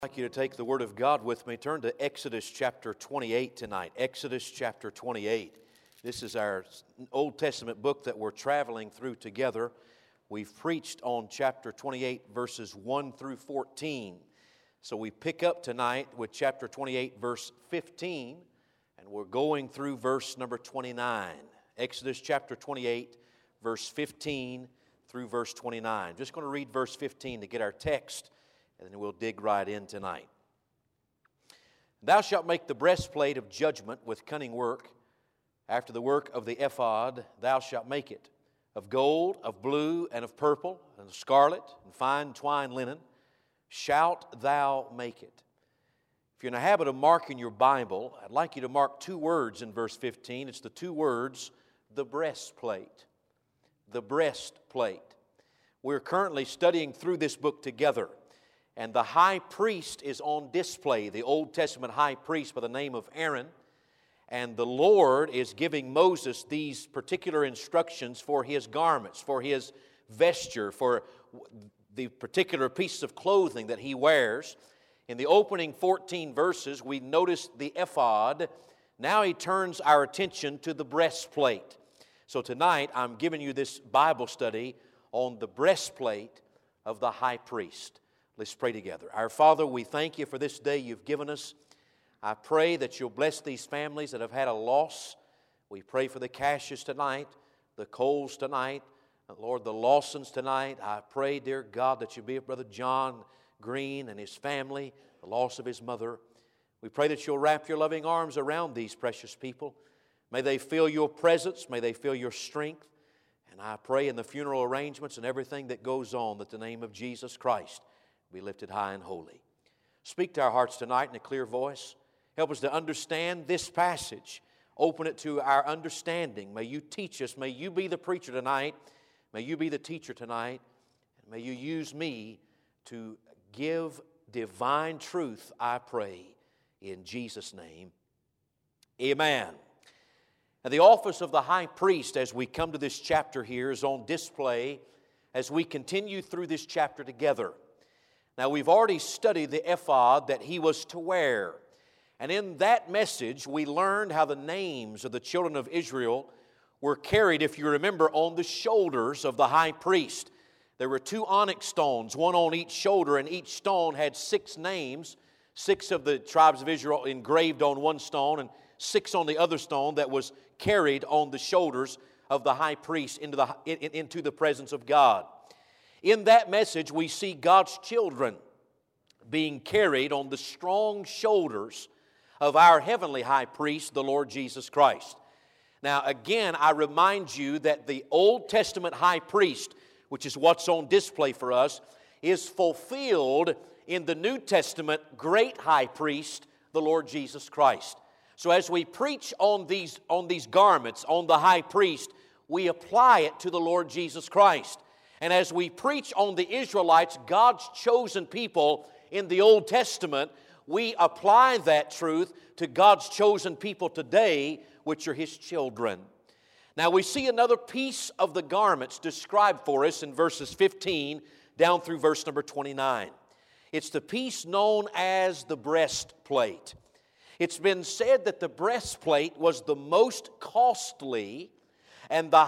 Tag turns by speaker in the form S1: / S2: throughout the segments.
S1: I'd like you to take the Word of God with me. Turn to Exodus chapter 28 tonight. Exodus chapter 28. This is our Old Testament book that we're traveling through together. We've preached on chapter 28, verses 1 through 14. So we pick up tonight with chapter 28, verse 15, and we're going through verse number 29. Exodus chapter 28, verse 15 through verse 29. I'm just going to read verse 15 to get our text, and then we'll dig right in tonight. Thou shalt make the breastplate of judgment with cunning work. After the work of the ephod, thou shalt make it of gold, of blue, and of purple, and of scarlet, and fine twined linen. Shalt thou make it. If you're in the habit of marking your Bible, I'd like you to mark two words in verse 15. It's the two words, the breastplate. The breastplate. We're currently studying through this book together. And the high priest is on display, the Old Testament high priest by the name of Aaron. And the Lord is giving Moses these particular instructions for his garments, for his vesture, for the particular piece of clothing that he wears. In the opening 14 verses, we notice the ephod. Now he turns our attention to the breastplate. So tonight, I'm giving you this Bible study on the breastplate of the high priest. Let's pray together. Our Father, we thank you for this day you've given us. I pray that you'll bless these families that have had a loss. We pray for the Cashes tonight, the Coles tonight, Lord, the Lawsons tonight. I pray, dear God, that you'll be with Brother John Green and his family, the loss of his mother. We pray that you'll wrap your loving arms around these precious people. May they feel your presence. May they feel your strength. And I pray in the funeral arrangements and everything that goes on that the name of Jesus Christ be lifted high and holy. Speak to our hearts tonight in a clear voice. Help us to understand this passage. Open it to our understanding. May you teach us. May you be the preacher tonight. May you be the teacher tonight. And may you use me to give divine truth, I pray, in Jesus' name. Amen. And the office of the high priest, as we come to this chapter here, is on display as we continue through this chapter together. Now, we've already studied the ephod that he was to wear. And in that message, we learned how the names of the children of Israel were carried, if you remember, on the shoulders of the high priest. There were two onyx stones, one on each shoulder, and each stone had 6 names, 6 of the tribes of Israel engraved on one stone, and 6 on the other stone that was carried on the shoulders of the high priest into the presence of God. In that message, we see God's children being carried on the strong shoulders of our heavenly high priest, the Lord Jesus Christ. Now, again, I remind you that the Old Testament high priest, which is what's on display for us, is fulfilled in the New Testament great high priest, the Lord Jesus Christ. So as we preach on these garments, on the high priest, we apply it to the Lord Jesus Christ. And as we preach on the Israelites, God's chosen people in the Old Testament, we apply that truth to God's chosen people today, which are His children. Now we see another piece of the garments described for us in verses 15 down through verse number 29. It's the piece known as the breastplate. It's been said that the breastplate was the most costly and the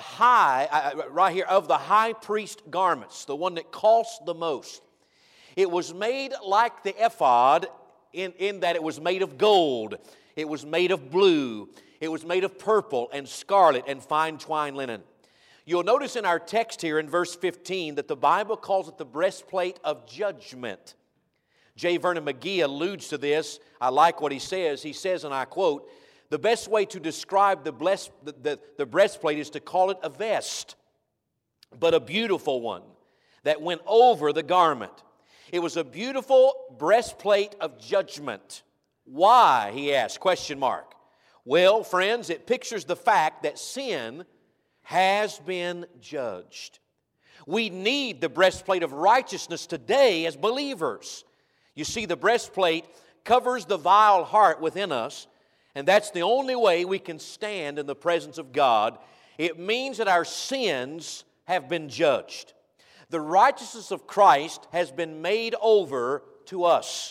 S1: right here, of the high priest garments, the one that cost the most. It was made like the ephod in that it was made of gold, it was made of blue, it was made of purple and scarlet and fine twined linen. You'll notice in our text here in verse 15 that the Bible calls it the breastplate of judgment. J. Vernon McGee alludes to this. I like what he says. He says, and I quote, "The best way to describe the breastplate is to call it a vest, but a beautiful one that went over the garment. It was a beautiful breastplate of judgment." Why, he asks, question mark. Well, friends, it pictures the fact that sin has been judged. We need the breastplate of righteousness today as believers. You see, the breastplate covers the vile heart within us, and that's the only way we can stand in the presence of God. It means that our sins have been judged. The righteousness of Christ has been made over to us.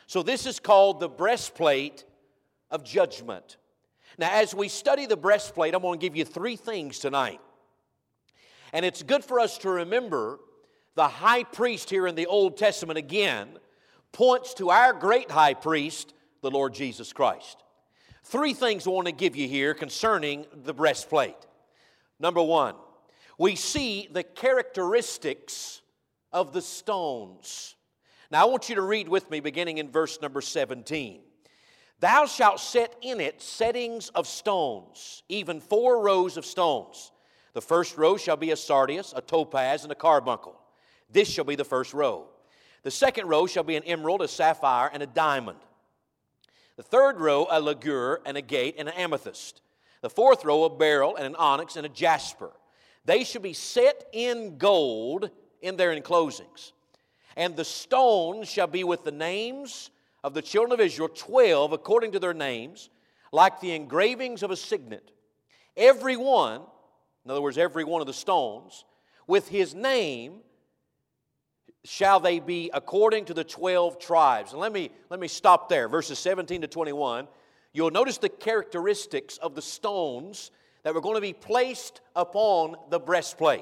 S1: So this is called the breastplate of judgment. Now, as we study the breastplate, I'm going to give you three things tonight. And it's good for us to remember the high priest here in the Old Testament again points to our great high priest, the Lord Jesus Christ. Three things I want to give you here concerning the breastplate. Number one, we see the characteristics of the stones. Now I want you to read with me beginning in verse number 17. Thou shalt set in it settings of stones, even 4 rows of stones. The first row shall be a sardius, a topaz, and a carbuncle. This shall be the first row. The second row shall be an emerald, a sapphire, and a diamond. The third row, a ligure, and a agate, and an amethyst. The fourth row, a beryl, and an onyx, and a jasper. They shall be set in gold in their enclosings. And the stones shall be with the names of the children of Israel, 12 according to their names, like the engravings of a signet. Every one, in other words, every one of the stones, with his name shall they be according to the 12 tribes. And let me stop there, verses 17 to 21. You'll notice the characteristics of the stones that were going to be placed upon the breastplate.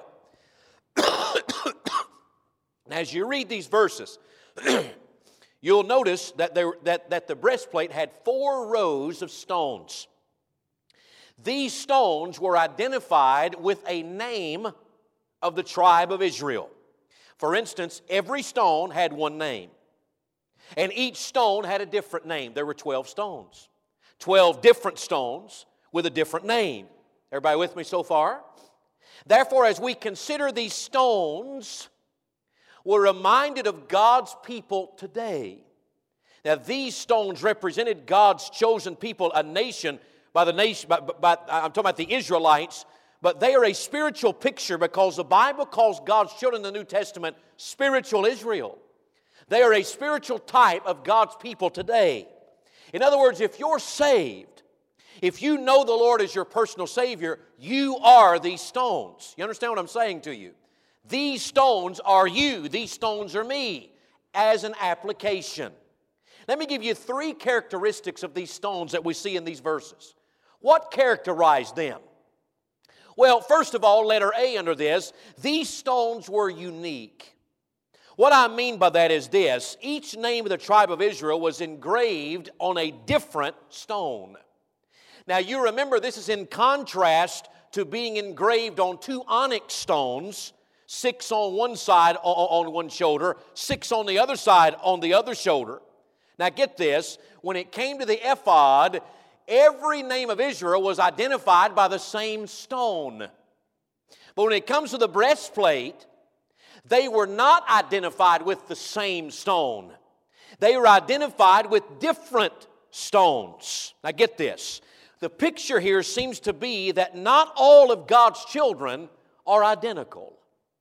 S1: As you read these verses, you'll notice that the breastplate had 4 rows of stones. These stones were identified with a name of the tribe of Israel. For instance, every stone had one name, and each stone had a different name. There were 12 stones, 12 different stones with a different name. Everybody with me so far? Therefore, as we consider these stones, we're reminded of God's people today. Now, these stones represented God's chosen people, a nation, I'm talking about the Israelites, but they are a spiritual picture because the Bible calls God's children in the New Testament spiritual Israel. They are a spiritual type of God's people today. In other words, if you're saved, if you know the Lord as your personal Savior, you are these stones. You understand what I'm saying to you? These stones are you. These stones are me as an application. Let me give you 3 characteristics of these stones that we see in these verses. What characterized them? Well, first of all, letter A under this, these stones were unique. What I mean by that is this: each name of the tribe of Israel was engraved on a different stone. Now, you remember this is in contrast to being engraved on 2 onyx stones, 6 on one side on one shoulder, 6 on the other side on the other shoulder. Now, get this, when it came to the ephod, every name of Israel was identified by the same stone. But when it comes to the breastplate, they were not identified with the same stone. They were identified with different stones. Now get this. The picture here seems to be that not all of God's children are identical.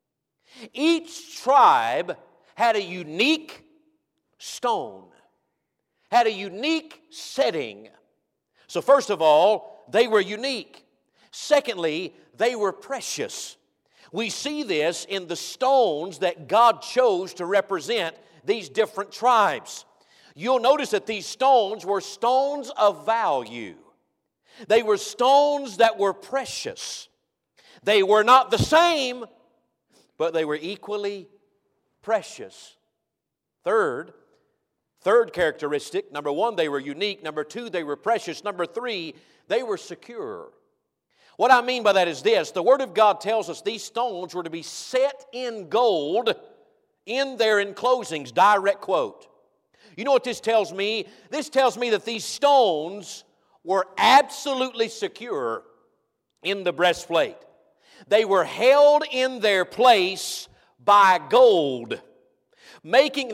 S1: Each tribe had a unique stone, had a unique setting. So first of all, they were unique. Secondly, they were precious. We see this in the stones that God chose to represent these different tribes. You'll notice that these stones were stones of value. They were stones that were precious. They were not the same, but they were equally precious. Third characteristic, number 1, they were unique. Number 2, they were precious. Number 3, they were secure. What I mean by that is this: the Word of God tells us these stones were to be set in gold in their enclosings. Direct quote. You know what this tells me? This tells me that these stones were absolutely secure in the breastplate. They were held in their place by gold, making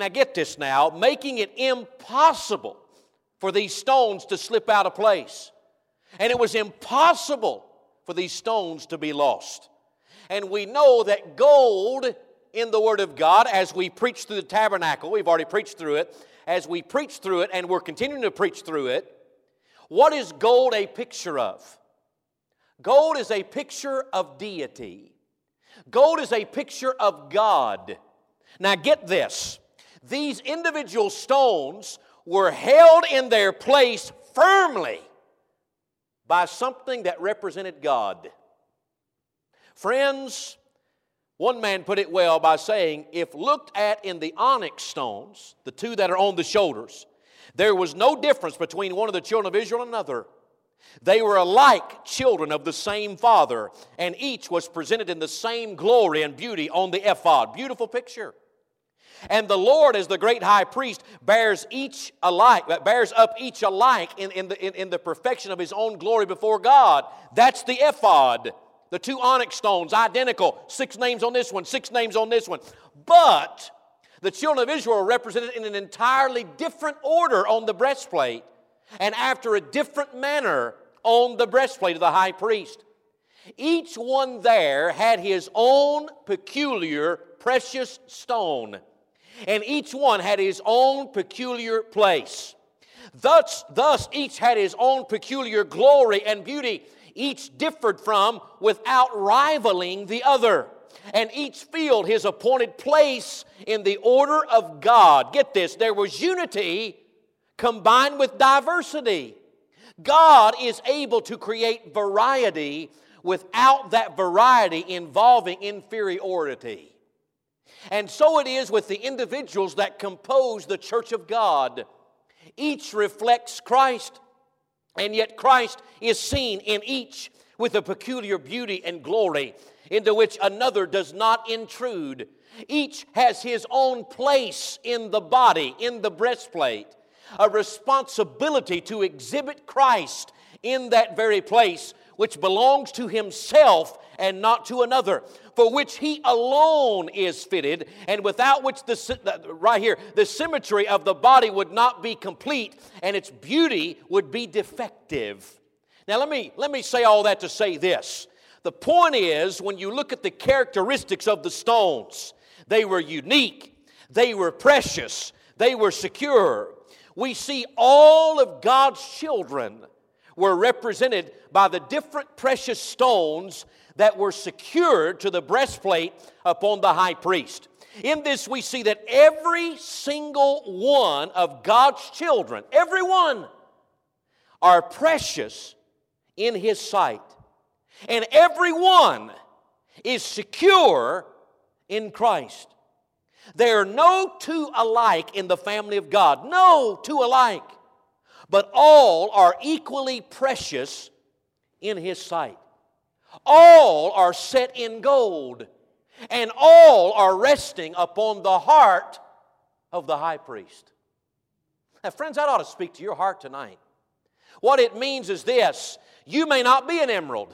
S1: it impossible for these stones to slip out of place. And it was impossible for these stones to be lost. And we know that gold in the Word of God, as we preach through the tabernacle, we've already preached through it, as we preach through it and we're continuing to preach through it, what is gold a picture of? Gold is a picture of deity. Gold is a picture of God. Now get this, these individual stones were held in their place firmly by something that represented God. Friends, one man put it well by saying, if looked at in the onyx stones, the two that are on the shoulders, there was no difference between one of the children of Israel and another. They were alike children of the same Father, and each was presented in the same glory and beauty on the ephod. Beautiful picture. And the Lord, as the great high priest, bears up each alike in the perfection of His own glory before God. That's the ephod. The two onyx stones, identical. 6 names on this one, 6 names on this one. But the children of Israel are represented in an entirely different order on the breastplate, and after a different manner on the breastplate of the high priest. Each one there had his own peculiar precious stone, and each one had his own peculiar place. Thus each had his own peculiar glory and beauty. Each differed from without rivaling the other. And each filled his appointed place in the order of God. Get this, there was unity combined with diversity. God is able to create variety without that variety involving inferiority. And so it is with the individuals that compose the church of God. Each reflects Christ, and yet Christ is seen in each with a peculiar beauty and glory into which another does not intrude. Each has his own place in the body, in the breastplate, a responsibility to exhibit Christ in that very place, which belongs to himself and not to another, for which he alone is fitted, and without which the symmetry of the body would not be complete, and its beauty would be defective. Now let me say all that to say this. The point is, when you look at the characteristics of the stones, they were unique, they were precious, they were secure. We see all of God's children were represented by the different precious stones that were secured to the breastplate upon the high priest. In this we see that every single one of God's children, every one, are precious in His sight. And every one is secure in Christ. There are no two alike in the family of God. No two alike. But all are equally precious in His sight. All are set in gold. And all are resting upon the heart of the high priest. Now, friends, that ought to speak to your heart tonight. What it means is this. You may not be an emerald.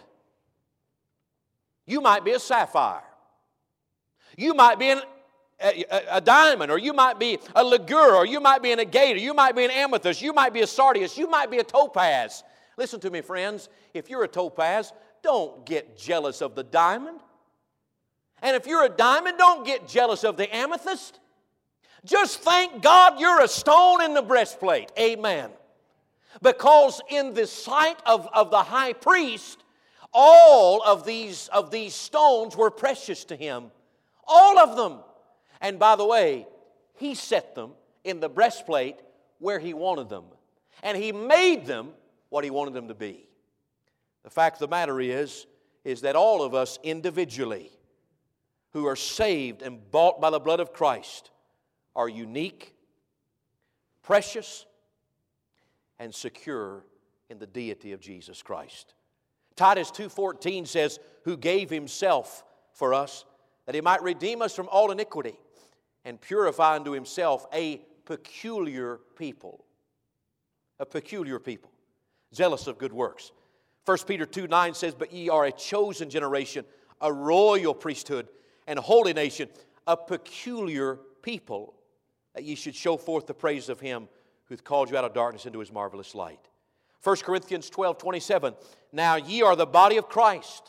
S1: You might be a sapphire. You might be a diamond, or you might be a ligure, or you might be an agate, or you might be an amethyst, you might be a sardius, you might be a topaz. Listen to me, friends. If you're a topaz, don't get jealous of the diamond. And if you're a diamond, don't get jealous of the amethyst. Just thank God you're a stone in the breastplate. Amen. Because in the sight of the high priest, all of these stones were precious to him. All of them. And by the way, he set them in the breastplate where he wanted them. And he made them what he wanted them to be. The fact of the matter is that all of us individually who are saved and bought by the blood of Christ are unique, precious, and secure in the deity of Jesus Christ. Titus 2:14 says, who gave Himself for us, that He might redeem us from all iniquity and purify unto Himself a peculiar people. A peculiar people, zealous of good works. 1 Peter 2:9 says, but ye are a chosen generation, a royal priesthood, and a holy nation, a peculiar people, that ye should show forth the praise of Him who hath called you out of darkness into His marvelous light. 1 Corinthians 12:27, now ye are the body of Christ,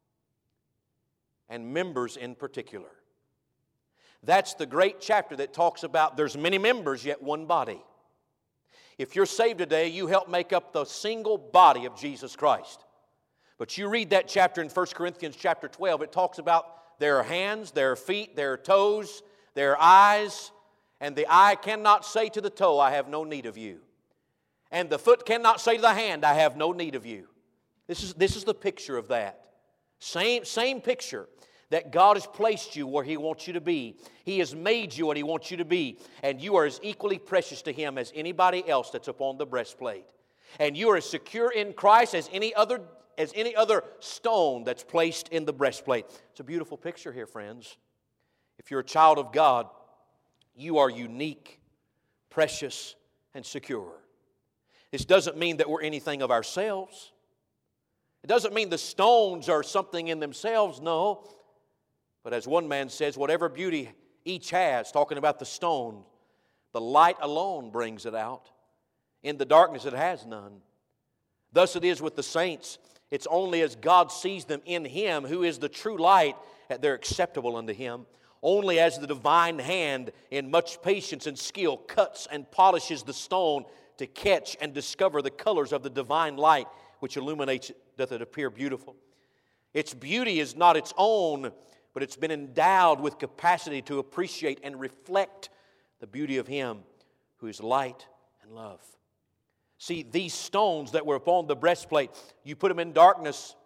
S1: and members in particular. That's the great chapter that talks about there's many members, yet one body. If you're saved today, you help make up the single body of Jesus Christ. But you read that chapter in 1 Corinthians chapter 12, it talks about their hands, their feet, their toes, their eyes, And the eye cannot say to the toe, I have no need of you. And the foot cannot say to the hand, I have no need of you. This is the picture of that. Same picture. That God has placed you where He wants you to be. He has made you what He wants you to be. And you are as equally precious to Him as anybody else that's upon the breastplate. And you are as secure in Christ as any other stone that's placed in the breastplate. It's a beautiful picture here, friends. If you're a child of God, you are unique, precious, and secure. This doesn't mean that we're anything of ourselves. It doesn't mean the stones are something in themselves, no. But as one man says, whatever beauty each has, talking about the stone, the light alone brings it out. In the darkness it has none. Thus it is with the saints. It's only as God sees them in Him, who is the true light, that they're acceptable unto Him. Only as the divine hand in much patience and skill cuts and polishes the stone to catch and discover the colors of the divine light, which illuminates it, doth it appear beautiful. Its beauty is not its own, but it's been endowed with capacity to appreciate and reflect the beauty of Him who is light and love. See, these stones that were upon the breastplate, you put them in darkness,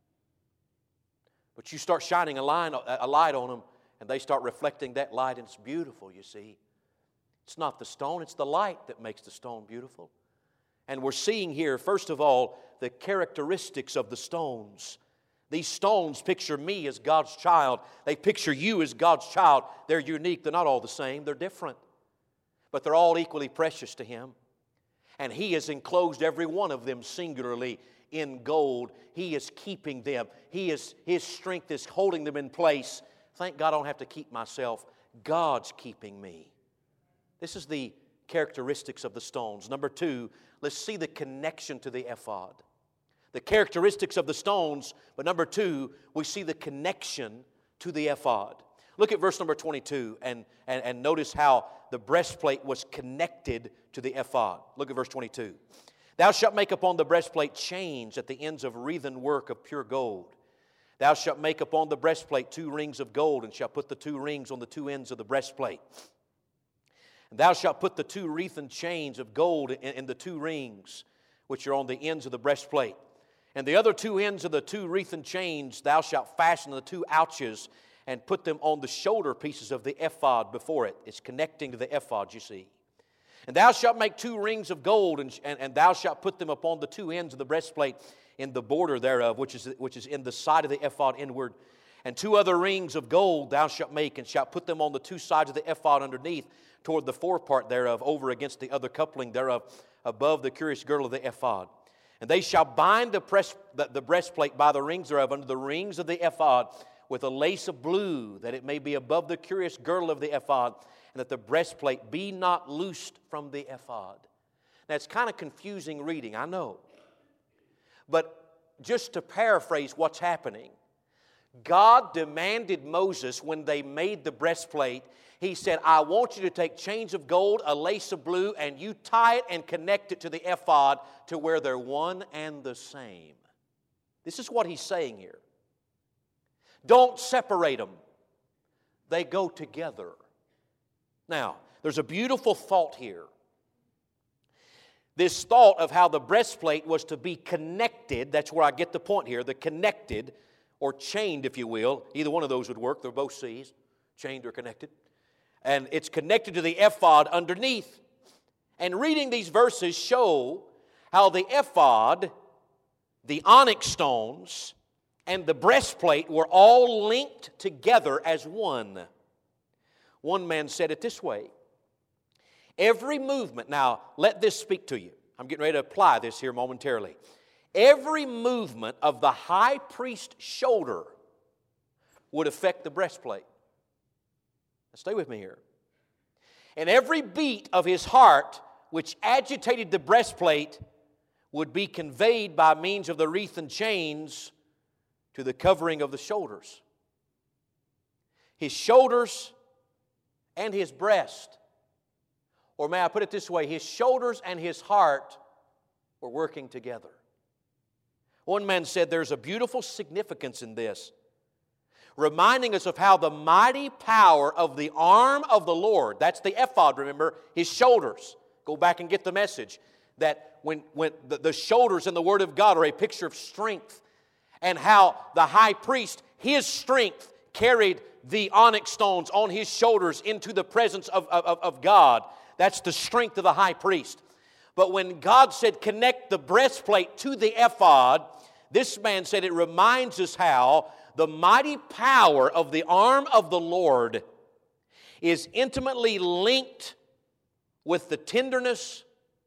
S1: but you start shining a light on them, and they start reflecting that light, and it's beautiful, you see. It's not the stone, it's the light that makes the stone beautiful. And we're seeing here, first of all, the characteristics of the stones. These stones picture me as God's child. They picture you as God's child. They're unique. They're not all the same. They're different. But they're all equally precious to Him. And He has enclosed every one of them singularly in gold. He is keeping them. His strength is holding them in place. Thank God I don't have to keep myself. God's keeping me. This is the characteristics of the stones. Number two, let's see the connection to the ephod. The characteristics of the stones, but number two, we see the connection to the ephod. Look at verse number 22 and notice how the breastplate was connected to the ephod. Look at verse 22. Thou shalt make upon the breastplate chains at the ends of wreathen work of pure gold. Thou shalt make upon the breastplate 2 rings of gold, and shalt put the 2 rings on the 2 ends of the breastplate. And thou shalt put the 2 wreathen chains of gold in the 2 rings, which are on the ends of the breastplate. And the other 2 ends of the 2 wreathen chains thou shalt fasten the 2 ouches and put them on the shoulder pieces of the ephod before it. It's connecting to the ephod, you see. And thou shalt make 2 rings of gold, and thou shalt put them upon the 2 ends of the breastplate in the border thereof, which is in the side of the ephod inward. And 2 other rings of gold thou shalt make, and shalt put them on the 2 sides of the ephod underneath, toward the forepart thereof, over against the other coupling thereof, above the curious girdle of the ephod. And they shall bind the breastplate by the rings thereof under the rings of the ephod with a lace of blue, that it may be above the curious girdle of the ephod, and that the breastplate be not loosed from the ephod. Now, it's kind of confusing reading, I know. But just to paraphrase what's happening, God demanded Moses, when they made the breastplate, He said, I want you to take chains of gold, a lace of blue, and you tie it and connect it to the ephod to where they're one and the same. This is what He's saying here. Don't separate them. They go together. Now, there's a beautiful thought here. This thought of how the breastplate was to be connected, that's where I get the point here, the connected, or chained, if you will. Either one of those would work. They're both C's, chained or connected. And it's connected to the ephod underneath. And reading these verses show how the ephod, the onyx stones, and the breastplate were all linked together as one. One man said it this way. Every movement, now let this speak to you. I'm getting ready to apply this here momentarily. Every movement of the high priest's shoulder would affect the breastplate. Now stay with me here. And every beat of his heart, which agitated the breastplate, would be conveyed by means of the wreathen chains to the covering of the shoulders. His shoulders and his breast, or may I put it this way, his shoulders and his heart were working together. One man said there's a beautiful significance in this. reminding us of how the mighty power of the arm of the Lord, that's the ephod, remember, his shoulders. Go back and get the message that when the shoulders in the Word of God are a picture of strength, and how the high priest, his strength, carried the onyx stones on his shoulders into the presence of God. That's the strength of the high priest. But when God said connect the breastplate to the ephod, this man said it reminds us how the mighty power of the arm of the Lord is intimately linked with the tenderness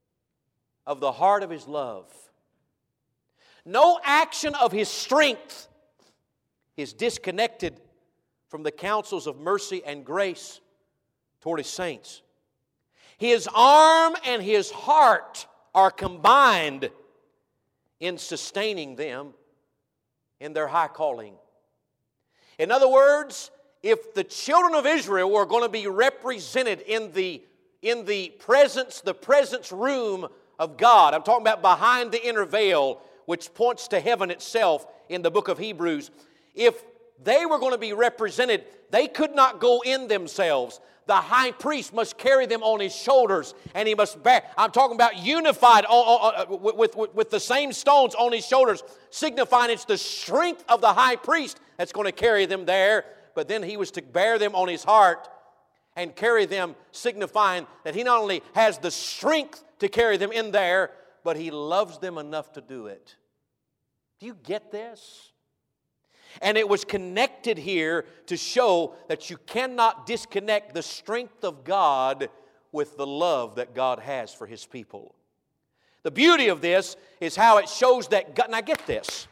S1: of the heart of His love. No action of His strength is disconnected from the counsels of mercy and grace toward His saints. His arm and His heart are combined in sustaining them in their high calling. In other words, if the children of Israel were going to be represented in the presence room of God, I'm talking about behind the inner veil, which points to heaven itself in the book of Hebrews, if they were going to be represented, they could not go in themselves. The high priest must carry them on his shoulders, and he must bear. I'm talking about unified with the same stones on his shoulders, signifying it's the strength of the high priest that's going to carry them there. But then he was to bear them on his heart and carry them, signifying that he not only has the strength to carry them in there, but he loves them enough to do it. Do you get this? And it was connected here to show that you cannot disconnect the strength of God with the love that God has for His people. The beauty of this is how it shows that God, now get this,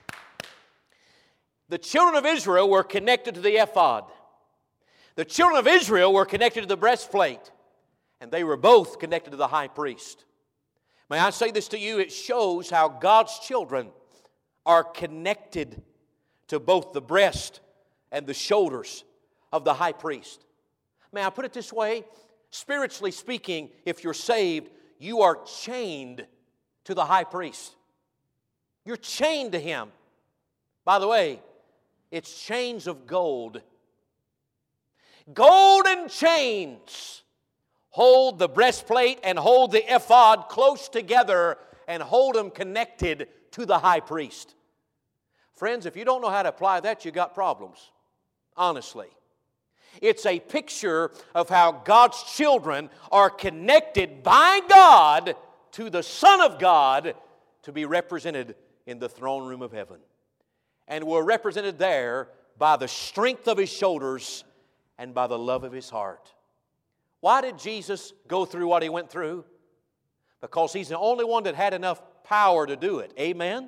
S1: the children of Israel were connected to the ephod. The children of Israel were connected to the breastplate, and they were both connected to the high priest. May I say this to you? It shows how God's children are connected to both the breast and the shoulders of the high priest. May I put it this way? Spiritually speaking, if you're saved, you are chained to the high priest. You're chained to him. By the way, it's chains of gold. Golden chains hold the breastplate and hold the ephod close together and hold them connected to the high priest. Friends, if you don't know how to apply that, you got problems. Honestly. It's a picture of how God's children are connected by God to the Son of God to be represented in the throne room of heaven. And we're represented there by the strength of His shoulders and by the love of His heart. Why did Jesus go through what He went through? Because He's the only one that had enough power to do it. Amen?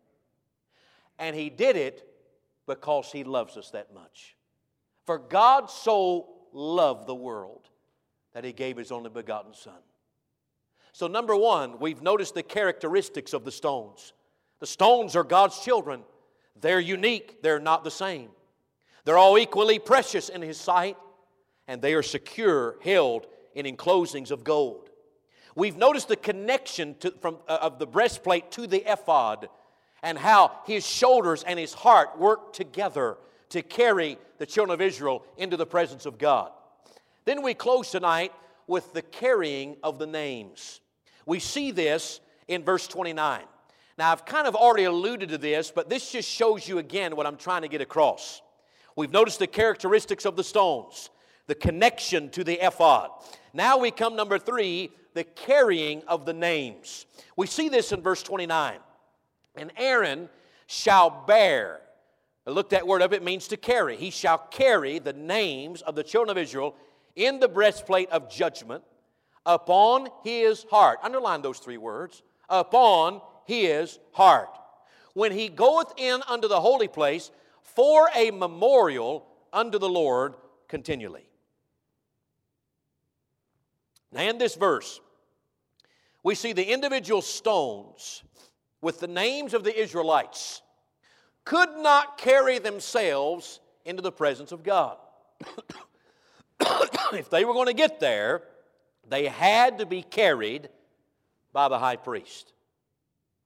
S1: And He did it because He loves us that much. For God so loved the world that He gave His only begotten Son. So number one, we've noticed the characteristics of the stones. The stones are God's children. They're unique. They're not the same. They're all equally precious in His sight, and they are secure, held in enclosings of gold. We've noticed the connection of the breastplate to the ephod, and how His shoulders and His heart work together to carry the children of Israel into the presence of God. Then we close tonight with the carrying of the names. We see this in verse 29. Now, I've kind of already alluded to this, but this just shows you again what I'm trying to get across. We've noticed the characteristics of the stones, the connection to the ephod. Now we come number 3, the carrying of the names. We see this in verse 29. And Aaron shall bear. Look, that word up, it means to carry. He shall carry the names of the children of Israel in the breastplate of judgment upon his heart. Underline those 3 words. Upon his heart. When he goeth in unto the holy place for a memorial unto the Lord continually. Now in this verse, we see the individual stones with the names of the Israelites could not carry themselves into the presence of God. If they were going to get there, they had to be carried by the high priest.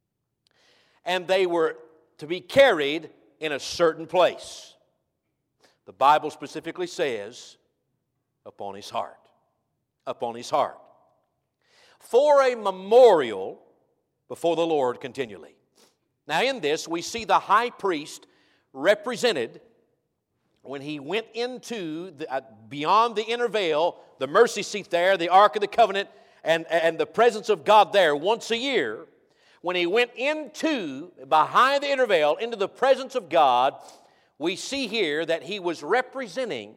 S1: And they were to be carried in a certain place. The Bible specifically says, upon his heart. Upon his heart. For a memorial before the Lord continually. Now in this we see the high priest represented when he went into beyond the inner veil, the mercy seat there, the Ark of the Covenant, and the presence of God there once a year. When he went into, behind the inner veil, into the presence of God, we see here that he was representing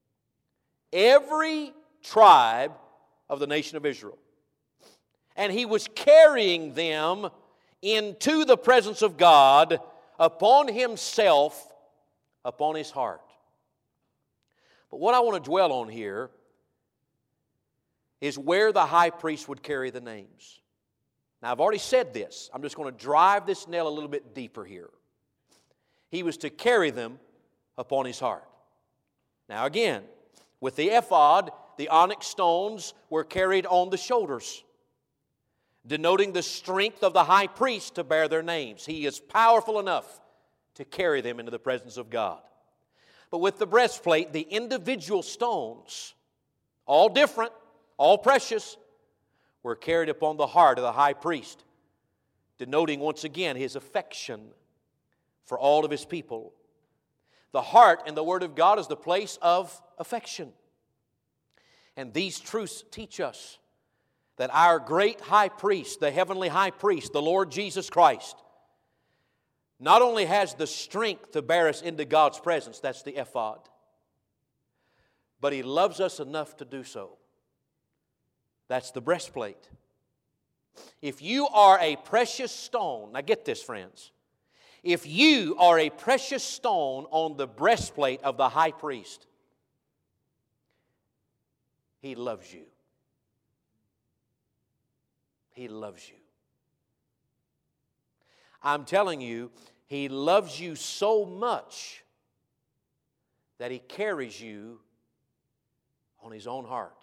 S1: every tribe of the nation of Israel. And he was carrying them into the presence of God upon himself, upon his heart. But what I want to dwell on here is where the high priest would carry the names. Now, I've already said this. I'm just going to drive this nail a little bit deeper here. He was to carry them upon his heart. Now, again, with the ephod, the onyx stones were carried on the shoulders, denoting the strength of the high priest to bear their names. He is powerful enough to carry them into the presence of God. But with the breastplate, the individual stones, all different, all precious, were carried upon the heart of the high priest, denoting once again his affection for all of his people. The heart in the Word of God is the place of affection. And these truths teach us that our great high priest, the heavenly high priest, the Lord Jesus Christ, not only has the strength to bear us into God's presence, that's the ephod, but He loves us enough to do so. That's the breastplate. If you are a precious stone, now get this, friends. If you are a precious stone on the breastplate of the high priest, He loves you. He loves you. I'm telling you, He loves you so much that He carries you on His own heart.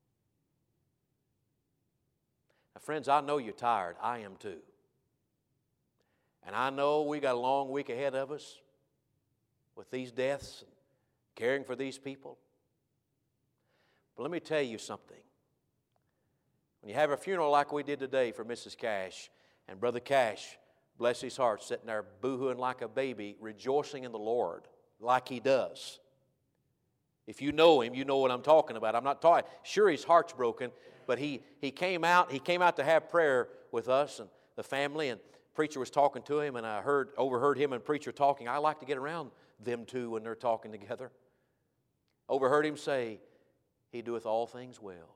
S1: Now, friends, I know you're tired. I am too. And I know we got a long week ahead of us with these deaths and caring for these people. But let me tell you something. When you have a funeral like we did today for Mrs. Cash, and Brother Cash, bless his heart, sitting there boo-hooing like a baby, rejoicing in the Lord like he does. If you know him, you know what I'm talking about. I'm not talking, sure his heart's broken, but he came out to have prayer with us and the family, and the preacher was talking to him, and I overheard him and preacher talking. I like to get around them two when they're talking together. Overheard him say, He doeth all things well.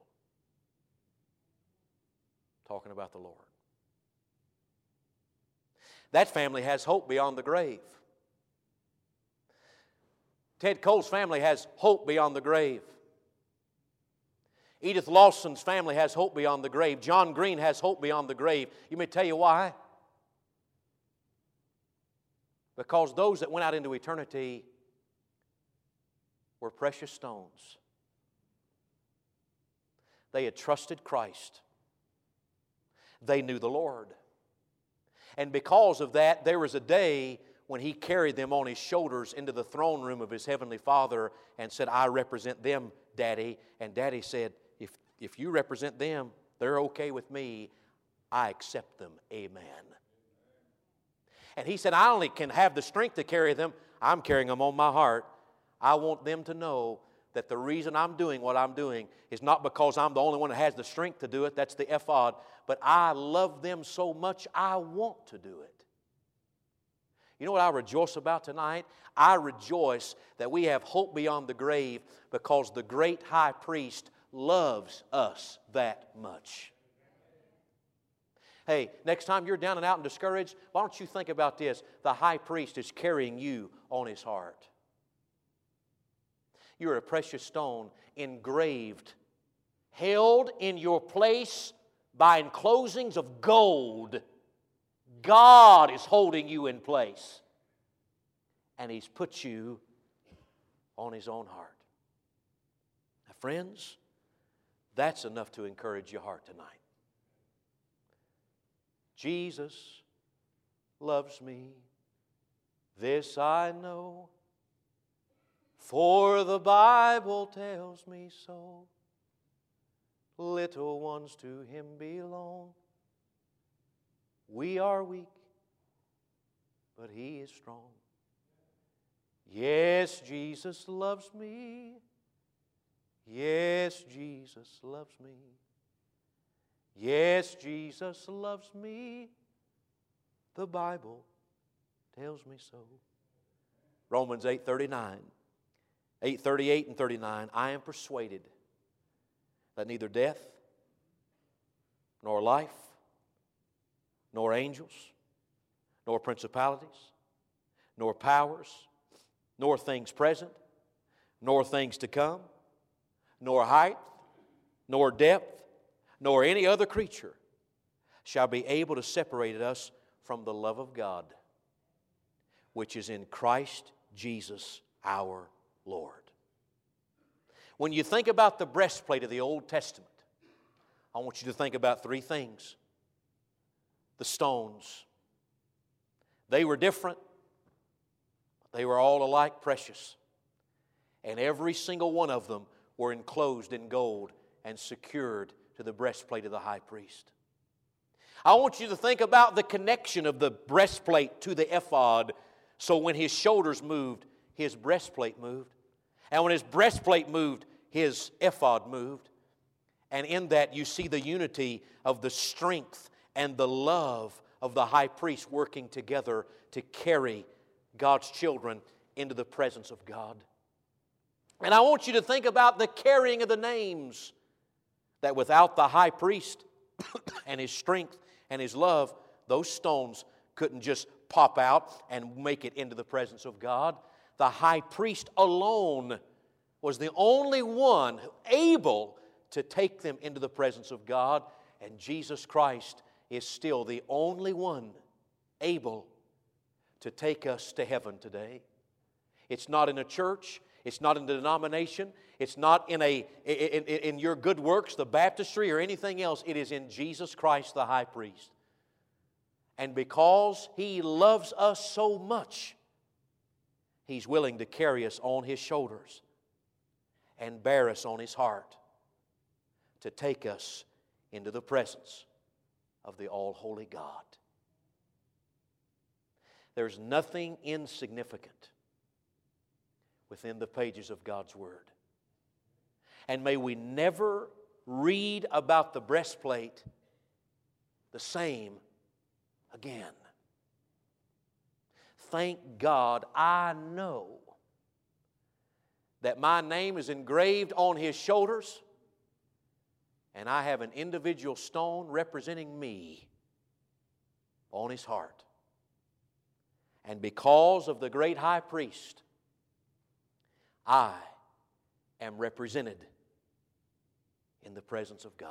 S1: Talking about the Lord. That family has hope beyond the grave. Ted Cole's family has hope beyond the grave. Edith Lawson's family has hope beyond the grave. John Green has hope beyond the grave. You may tell you why. Because those that went out into eternity were precious stones. They had trusted Christ. They knew the Lord. And because of that, there was a day when He carried them on His shoulders into the throne room of His Heavenly Father and said, I represent them, Daddy. And Daddy said, if you represent them, they're okay with me. I accept them. Amen. And He said, I only can have the strength to carry them. I'm carrying them on my heart. I want them to know that the reason I'm doing what I'm doing is not because I'm the only one that has the strength to do it. That's the ephod. But I love them so much, I want to do it. You know what I rejoice about tonight? I rejoice that we have hope beyond the grave because the great high priest loves us that much. Hey, next time you're down and out and discouraged, why don't you think about this? The high priest is carrying you on his heart. You're a precious stone, engraved, held in your place by enclosings of gold. God is holding you in place. And He's put you on His own heart. Now, friends, that's enough to encourage your heart tonight. Jesus loves me, this I know, For the Bible tells me so. Little ones to Him belong. We are weak, but He is strong. Yes, Jesus loves me. Yes, Jesus loves me. Yes, Jesus loves me. The Bible tells me so. Romans 8:39, 8:38 and 39. I am persuaded that neither death, nor life, nor angels, nor principalities, nor powers, nor things present, nor things to come, nor height, nor depth, nor any other creature shall be able to separate us from the love of God, which is in Christ Jesus our Lord. When you think about the breastplate of the Old Testament, I want you to think about three things. The stones. They were different. They were all alike precious. And every single one of them were enclosed in gold and secured to the breastplate of the high priest. I want you to think about the connection of the breastplate to the ephod. So when his shoulders moved, his breastplate moved. And when his breastplate moved, his ephod moved. And in that you see the unity of the strength and the love of the high priest working together to carry God's children into the presence of God. And I want you to think about the carrying of the names, that without the high priest and his strength and his love, those stones couldn't just pop out and make it into the presence of God. The high priest alone was the only one able to take them into the presence of God, and Jesus Christ is still the only one able to take us to heaven today. It's not in a church. It's not in the denomination. It's not in your good works, the baptistry, or anything else. It is in Jesus Christ, the high priest. And because He loves us so much, He's willing to carry us on His shoulders and bear us on His heart to take us into the presence of the all-holy God. There's nothing insignificant within the pages of God's Word. And may we never read about the breastplate the same again. Thank God I know that my name is engraved on His shoulders, and I have an individual stone representing me on His heart. And because of the great high priest, I am represented in the presence of God.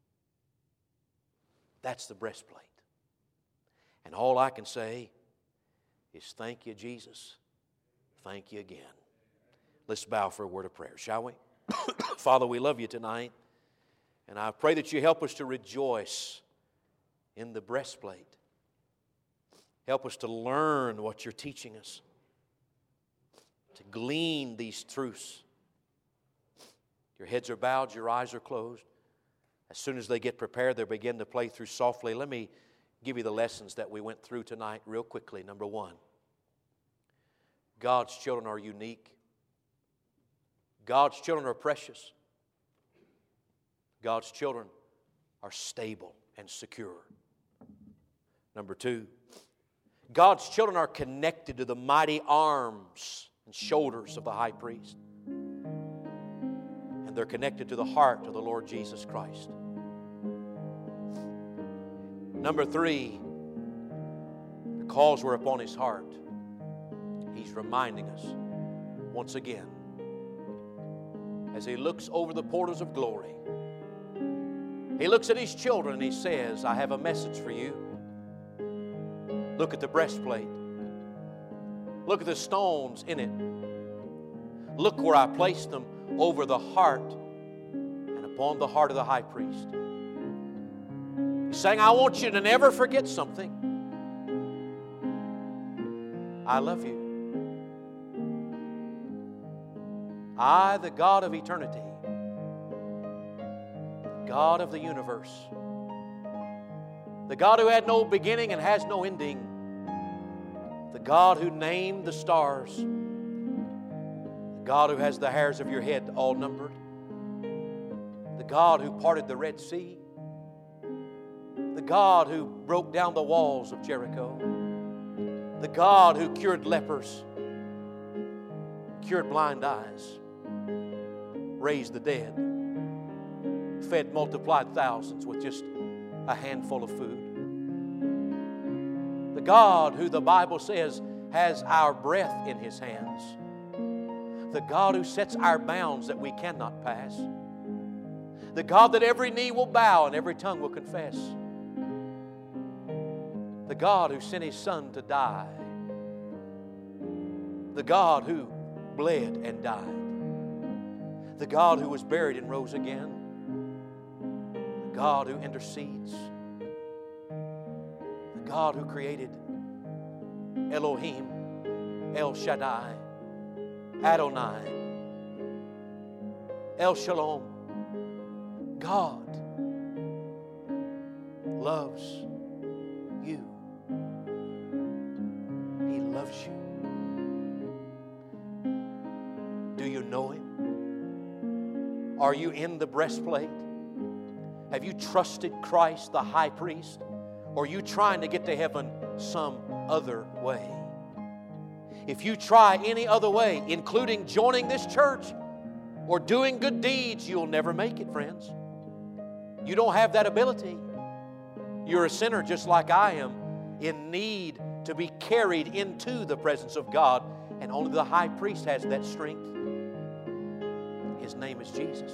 S1: That's the breastplate. And all I can say is thank you, Jesus. Thank you again. Let's bow for a word of prayer, shall we? Father, we love you tonight. And I pray that you help us to rejoice in the breastplate. Help us to learn what you're teaching us, to glean these truths. Your heads are bowed, your eyes are closed. As soon as they get prepared, they begin to play through softly. Let me give you the lessons that we went through tonight real quickly. Number one, God's children are unique. God's children are precious. God's children are stable and secure. Number two, God's children are connected to the mighty arms and shoulders of the high priest. And they're connected to the heart of the Lord Jesus Christ. Number three, because we're upon His heart, He's reminding us once again, as He looks over the portals of glory, He looks at His children and He says, I have a message for you. Look at the breastplate. Look at the stones in it. Look where I placed them over the heart and upon the heart of the high priest. He's saying, I want you to never forget something. I love you. I, the God of eternity, God of the universe, the God who had no beginning and has no ending, the God who named the stars, the God who has the hairs of your head all numbered, the God who parted the Red Sea, the God who broke down the walls of Jericho, the God who cured lepers, cured blind eyes, raised the dead, fed multiplied thousands with just a handful of food. The God who the Bible says has our breath in His hands. The God who sets our bounds that we cannot pass. The God that every knee will bow and every tongue will confess. The God who sent His Son to die. The God who bled and died. The God who was buried and rose again. The God who intercedes. The God who created Elohim, El Shaddai, Adonai, El Shalom. God loves you. He loves you. Do you know Him? Are you in the breastplate? Have you trusted Christ, the high priest? Or are you trying to get to heaven some other way? If you try any other way, including joining this church or doing good deeds, you'll never make it, friends. You don't have that ability. You're a sinner just like I am, in need to be carried into the presence of God, and only the high priest has that strength. His name is Jesus.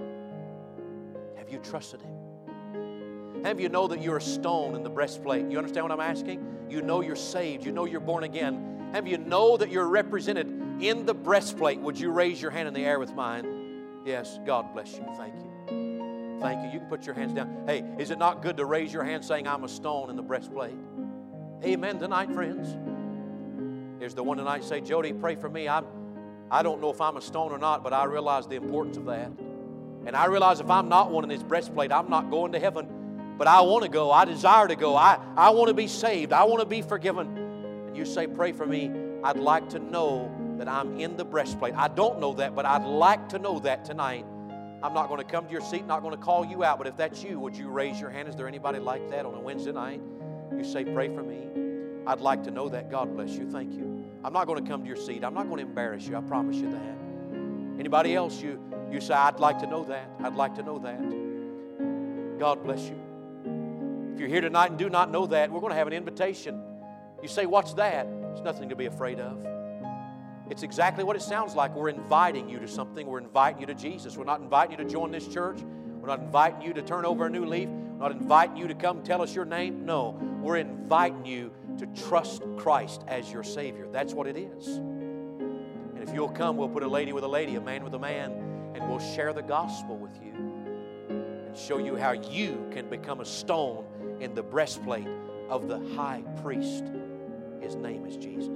S1: Have you trusted Him? Have you know that you're a stone in the breastplate? You understand what I'm asking? You know you're saved. You know you're born again. Have you know that you're represented in the breastplate? Would you raise your hand in the air with mine? Yes. God bless you. Thank you. Thank you. You can put your hands down. Hey, is it not good to raise your hand saying, I'm a stone in the breastplate? Amen tonight, friends. Here's the one tonight. Say, Jody, pray for me. I don't know if I'm a stone or not, but I realize the importance of that. And I realize if I'm not one in this breastplate, I'm not going to heaven. But I want to go. I desire to go. I want to be saved. I want to be forgiven. And you say, pray for me. I'd like to know that I'm in the breastplate. I don't know that, but I'd like to know that tonight. I'm not going to come to your seat, not going to call you out. But if that's you, would you raise your hand? Is there anybody like that on a Wednesday night? You say, pray for me. I'd like to know that. God bless you. Thank you. I'm not going to come to your seat. I'm not going to embarrass you. I promise you that. Anybody else, you say, I'd like to know that. I'd like to know that. God bless you. If you're here tonight and do not know that, we're going to have an invitation. You say, what's that? There's nothing to be afraid of. It's exactly what it sounds like. We're inviting you to something. We're inviting you to Jesus. We're not inviting you to join this church. We're not inviting you to turn over a new leaf. We're not inviting you to come tell us your name. No, we're inviting you to trust Christ as your Savior. That's what it is. And if you'll come, we'll put a lady with a lady, a man with a man, and we'll share the gospel with you and show you how you can become a stone in the breastplate of the high priest. His name is Jesus.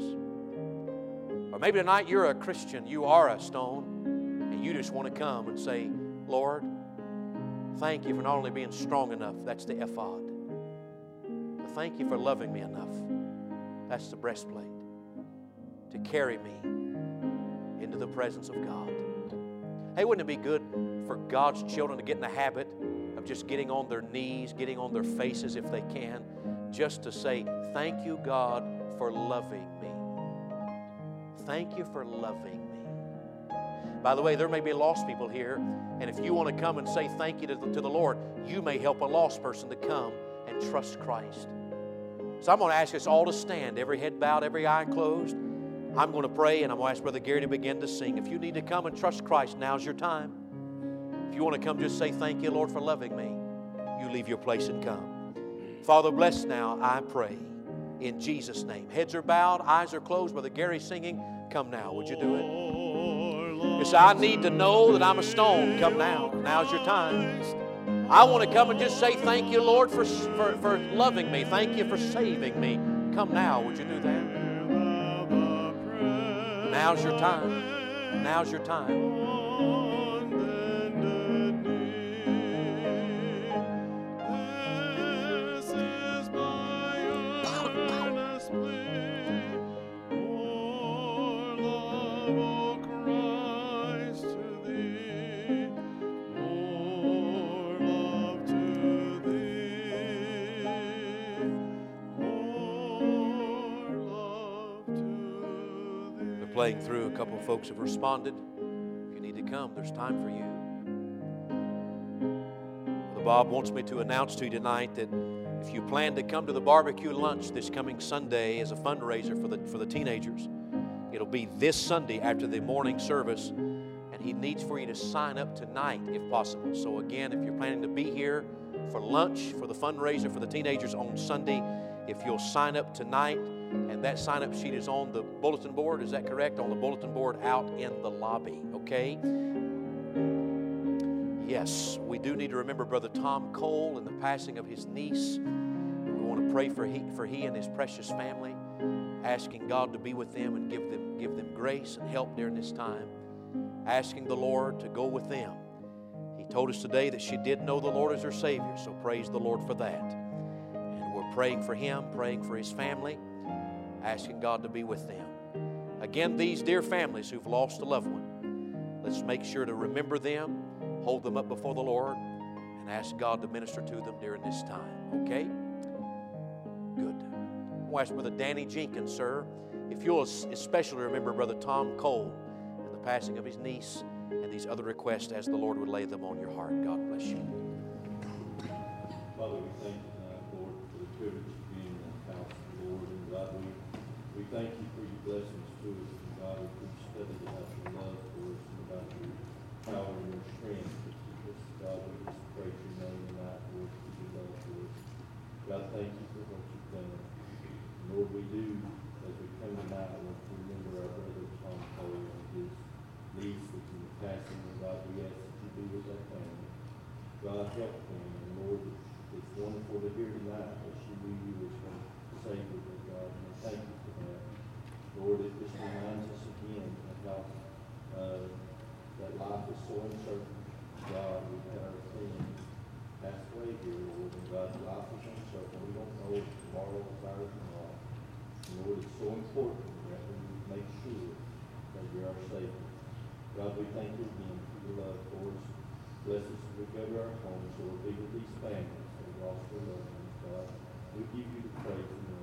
S1: Or maybe tonight you're a Christian, you are a stone, and you just want to come and say, Lord, thank you for not only being strong enough, that's the ephod, but thank you for loving me enough, that's the breastplate, to carry me into the presence of God. Hey, wouldn't it be good for God's children to get in the habit of just getting on their knees, getting on their faces if they can, just to say, thank you, God, for loving me. Thank you for loving me. By the way, there may be lost people here, and if you want to come and say thank you to the Lord, you may help a lost person to come and trust Christ. So I'm going to ask us all to stand, every head bowed, every eye closed. I'm going to pray, and I'm going to ask Brother Gary to begin to sing. If you need to come and trust Christ, now's your time. If you want to come, just say, thank you, Lord, for loving me. You leave your place and come. Father, bless now, I pray, in Jesus' name. Heads are bowed, eyes are closed. Brother Gary's singing. Come now. Would you do it? You say, I need to know that I'm a stone. Come now. Now's your time. I want to come and just say, thank you, Lord, for loving me. Thank you for saving me. Come now. Would you do that? Now's your time. Now's your time. Playing through. A couple of folks have responded. If you need to come, there's time for you. Brother Bob wants me to announce to you tonight that if you plan to come to the barbecue lunch this coming Sunday as a fundraiser for the teenagers, it'll be this Sunday after the morning service, and he needs for you to sign up tonight if possible. So again, if you're planning to be here for lunch for the fundraiser for the teenagers on Sunday, if you'll sign up tonight. And that sign-up sheet is on the bulletin board. Is that correct? On the bulletin board out in the lobby, okay? Yes, we do need to remember Brother Tom Cole and the passing of his niece. We want to pray for he and his precious family, asking God to be with them and give them grace and help during this time, asking the Lord to go with them. He told us today that she did know the Lord as her Savior, so praise the Lord for that. And we're praying for him, praying for his family, asking God to be with them. Again, these dear families who've lost a loved one, let's make sure to remember them, hold them up before the Lord, and ask God to minister to them during this time. Okay? Good. I'll ask Brother Danny Jenkins, sir, if you'll especially remember Brother Tom Cole and the passing of his niece and these other requests as the Lord would lay them on your heart. God bless you.
S2: Father, we thank you tonight, Lord, for the privilege of being in the house of the Lord. And God, we thank you for your blessings to us. And God, if we've studied about your love for us and about your power and your strength to keep us, God, we just praise your name tonight, Lord, for your love for us. God, thank you for what you've done. Lord, we do, as we come tonight, Lord, to remember our brother Tom Cole and his niece that's in the passing. And God, we ask that you be with that family. God, help them. And Lord, it's wonderful to hear tonight that she knew you as her Savior, God. And thank you for that. Lord, it just reminds us again of how that life is so uncertain. God, we've had our friends pass away here, Lord, and God, life is uncertain. We don't know if tomorrow is ours or not. And Lord, it's so important that we make sure that you're our Savior. God, we thank you again for your love for us. Bless us as we go to our homes, Lord, be with these families that have lost their loved ones, God. We give you the praise and the